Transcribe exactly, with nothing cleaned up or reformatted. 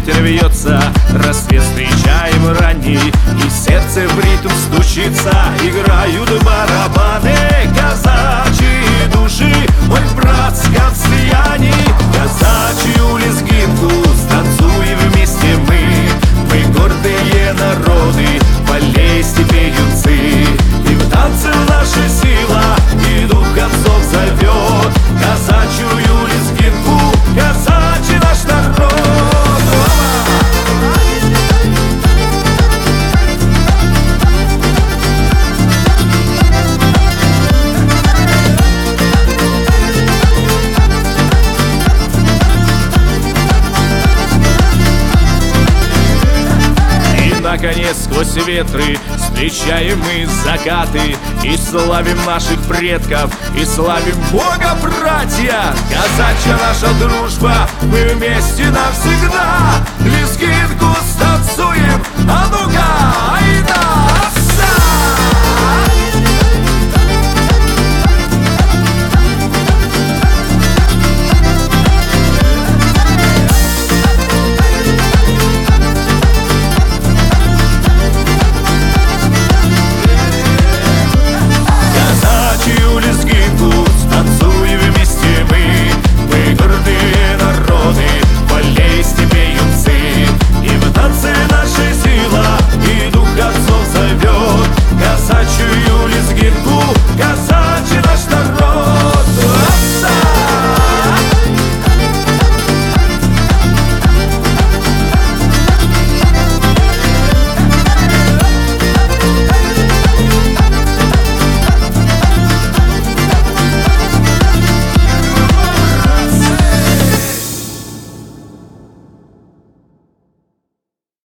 ветер вьется, рассвет встречаем ранний, и сердце в ритм стучится. Играют барабаны, казачьи души, ой, в братском слиянии. Казачью лезгинку станцуем вместе мы, мы гордые народы, полей степей юнцы. И в танце наша сила, и дух концов зовет казачью лезгинку, казачий наш народ. Наконец, сквозь ветры встречаем мы закаты, и славим наших предков, и славим Бога, братья. Казачья наша дружба, мы вместе навсегда. Лезгинку ставим.